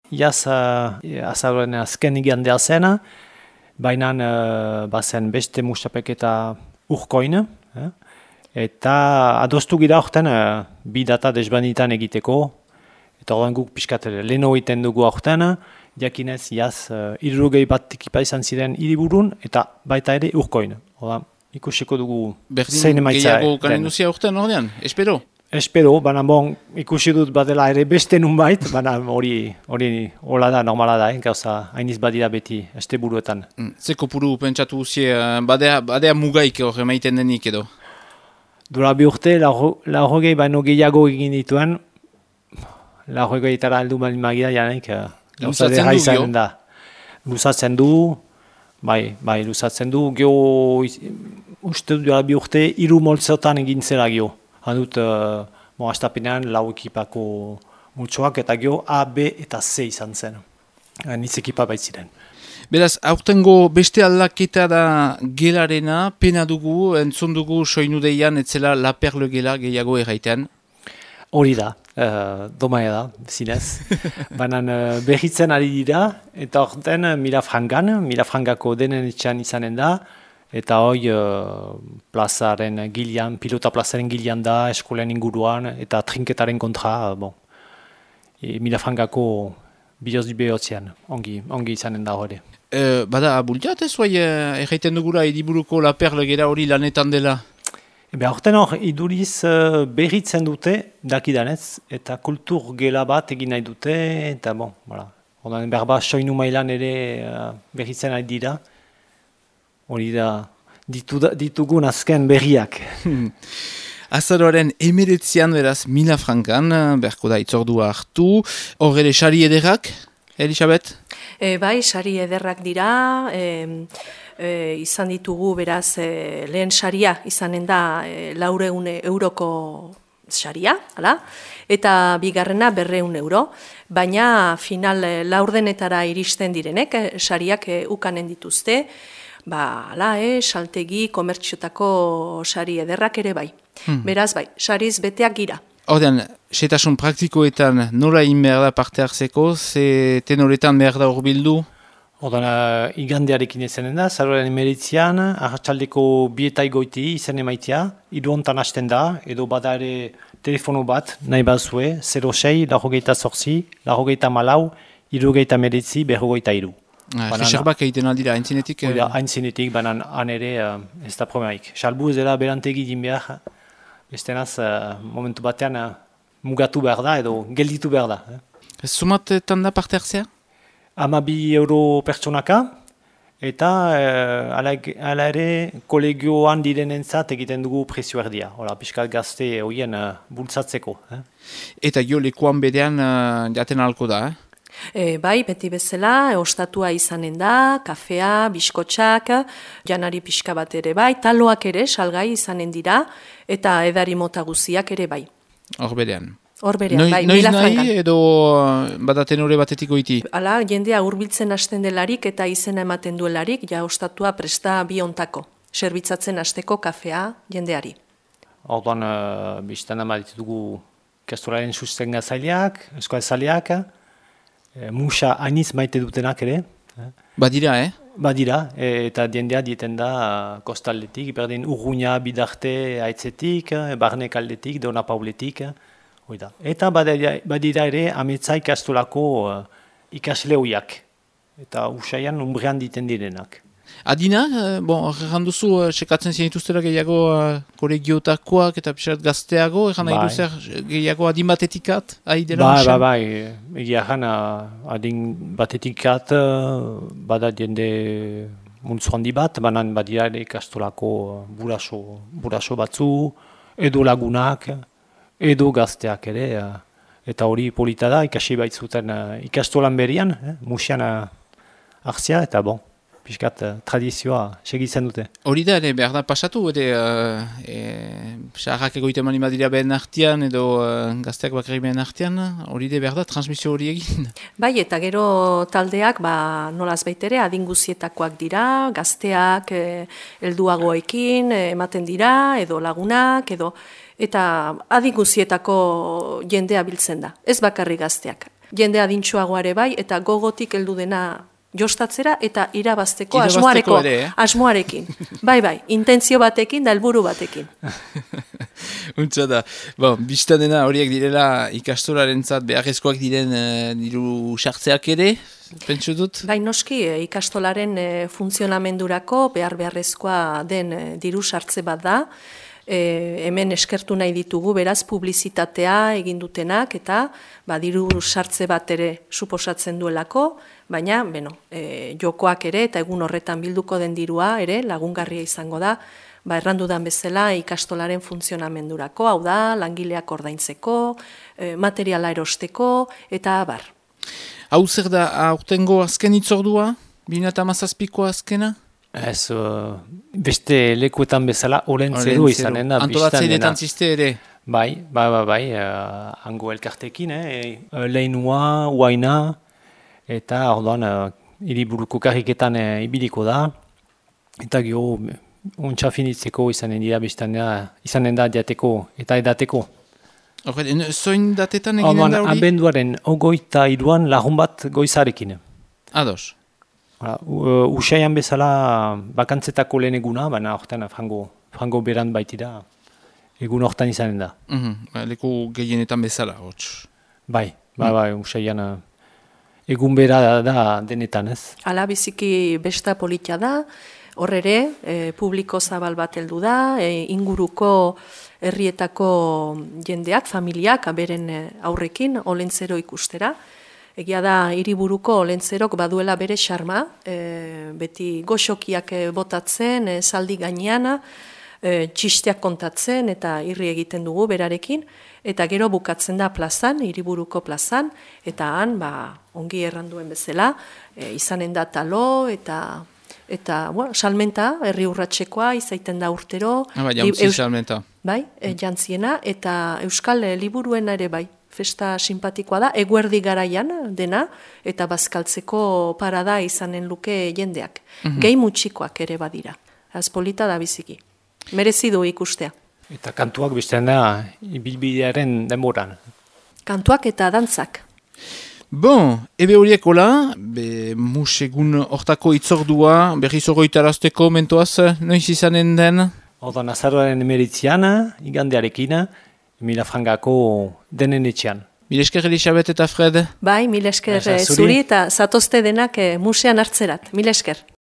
jaz azaroren azken igandea zena, baina bazen beste musapeketa urkoin, eta adostu gira horten bi data desbanitan egiteko, eta horren guk pixkat leheno egiten dugu horten, jakinez jaz 60 bat ekipa izan ziren hiriburun, eta baita ere urkoin. Ikusiko dugu zein emaitza. Gehiago kanen duzia urtean ordean, espero? Espero, baina ikusi dut badela ere beste nunbait, baina hori hola da, normala da, gauza hainiz badira beti, este buruetan. Ze kopuru pentsatu guzie, badea mugaik hor emaiten denik edo? Dura bi urte, laurogei baino gehiago egin dituen, laurogeitara aldu balin magia janik, gauza dera izanen da. Luzatzen du, bai, luzatzen du, geho, uste dura bi urte, 3 moltzotan egin zela geho. Handut, astapenean lau ekipako multsoak eta geho A, B eta C izan zen. Nitz ekipa baitziren. Beraz, aurtengo beste aldaketa da gelarena, pena dugu, entzun dugu soinu deian, etzela La Perle gela gehiago erraitean. Hori da, domaia da, zinez. Baina berritzen ari dira, eta aurten Milafrangako denen etxean izanen da, eta hoi plazaren gilean, pilota plazaren gilean da, eskolen inguruan, eta trinketaren kontra, Milafrangako bioz behotzean, ongi izanen da hori. Bada, bultiat ez, erraiten dugula ediburuko La Perle gera hori lanetan dela? Horten hor, iduriz berritzen dute, dakidanez, eta kultur gela bat egin nahi dute, eta ordan berba soinu mailan ere berritzen nahi dira. Hori da, ditugun azken berriak. Azaroaren 19an beraz Milafrankan, berko da itzordua hartu. Hor ere sari ederrak, Elisabet? Bai, sari ederrak dira. Izan ditugu beraz lehen saria izanen da 400 euroko saria, hala? Eta bigarrena 200 euro. Baina final laurdenetara iristen direnek, sariak ukanen dituzte. Saltegi, komertxiotako sari ederrak ere bai. Beraz, bai, sariz beteak gira. Ordean, setasun praktikoetan nola egin behar da parte hartzeko, ze tenoretan behar da horbildu? Ordean, igandearekin ezenen da, zaroaren emeritzean, arratsaldeko 2 goiti izen emaitia, 3 hontan hasten da, edo bada ere telefono bat, nahi bazue, 06, 88, 94, 79, berrogeita 3. Reserbak egiten aldira, haintzinetik? Haintzinetik, baina han ere ez da problemaik. Salbu ez dela berantegi din behar, bestenaz momentu batean mugatu behar da edo gelditu behar da. Zumatetan da parte hartzea? 12 euro pertsonaka, eta ala ere kolegioan direnentzat egiten dugu prezio erdia. Hola, pixkat gazte horien bultzatzeko. Eta jo lekuan bedean jaten ahalko da, Bai, beti bezala, ostatua izanen da, kafea, biskotxak, janari pixka bat ere bai, taloak ere salgai izanen dira, eta edari mota guziak ere bai. Hor berean. Hor berean, bai, Noiz Milafrankan. nahi edo badaten hori batetiko iti? Hala, jendea hurbiltzen hasten delarik eta izena ematen duelarik, ja ostatua presta bi ontako, zerbitzatzen hasteko kafea jendeari. Orduan, biztan amarit dugu kastoraren sustenga zaileak, eskola musa hainiz maite dutenak ere. Badira, Badira, eta jendea dieten da kostaldetik, berdin Urruña bidarte aitzetik, Barnek aldetik, Dona Pauletik. Eta badira ere ametza ikastolako ikasle hoiak, eta usaian umbrean diten direnak. Adina, erran duzu, sekatzen zinituztera gehiago kolegiotakoak eta pixat gazteago, erran nahi duzer gehiago adin batetikat? Bai, egia erran adin batetikat bada jende multzo handi bat, banan badira ere ikastolako buraso batzu, edo lagunak, edo gazteak ere, eta hori polita da, ikasi baitzuten ikastolan berian, musian hartzia, eta piskat tradizioa segitzen dute. Hori da, behar da pasatu, saharrak egoiten mani badira behen artean, edo gazteak bakarrik behen artean, hori da behar da, transmisio hori egin? Bai, eta gero taldeak, nolaz baitere, adinguzietakoak dira, gazteak helduagoekin ematen dira, edo lagunak, eta adinguzietako jendea biltzen da, ez bakarrik gazteak. jende adintsuagoare bai, eta gogotik heldu dena jostatzera eta irabazteko asmoarekin. Bai, intentzio batekin da helburu batekin. Untsa da. Bon, bizta dena horiek direla ikastolarentzat beharrezkoak diren diru sartzeak ere, pentsu dut? Bai, noski, ikastolaren funtzionamendurako beharrezkoa den diru sartze bat da. Hemen eskertu nahi ditugu, beraz, publizitatea egin dutenak eta diru sartze bat ere suposatzen duelako, baina, jokoak ere eta egun horretan bilduko den dirua ere lagungarria izango da, errandudan bezala ikastolaren funtzionamendurako, hau da, langileak ordaintzeko, materiala erosteko eta bar. Hau zer da, aurtengo azken itzordua? 2017ko azkena? Ez, beste lekuetan bezala olentzero izanen da. Antolatzeiletan ziste ere? Bai, hango elkartekin, lehinua, uaina, eta orduan hiriburuko karriketan ibiliko da, eta gero ontsa finitzeko izanen da diateko eta edateko. Zoin datetan eginen da hori? Abenduaren 23an lagun bat goizarekin. Ados. Usaian bezala bakantzetako lehen eguna, baina horretan frango beran baitira egun horretan izanen da. Leku gehienetan bezala, hotz. Bai, usaian egun bera da denetan, ez? Hala biziki besta politia da, hor ere, publiko zabal bat heldu da, inguruko herrietako jendeak, familiak, beren aurrekin, olentzero ikustera. Egia da, hiriburuko olentzerok baduela bere xarma, beti goxokiak botatzen, zaldi gaineana, txisteak kontatzen eta irri egiten dugu berarekin, eta gero bukatzen da plazan, hiriburuko plazan, eta han, ongi erranduen bezala, izanen da talo, eta salmenta, herri urratxekoa, izaiten da urtero. Jantzi salmenta. Bai, jantziena, eta euskal liburuen ere bai. Festa simpatikoa da, eguerdi garaian dena, eta bazkaltzeko parada izanen luke jendeak. Gehi mutxikoak ere badira. Azpolita da biziki. Merezi du ikustea. Eta kantuak bizten da, ibilbidearen denboran. Kantuak eta dantzak. Bon, ebe horiekola, musegun hortako itzordua, berriz horretarazteko mentoaz, noiz izanen den? Ordan azaroaren emeritziana, igandearekina, Milafrangako denen etxean. Mil esker Elisabet eta Fred? Bai, mil esker zuri eta zatozte denak musean hartzerat. Mil esker.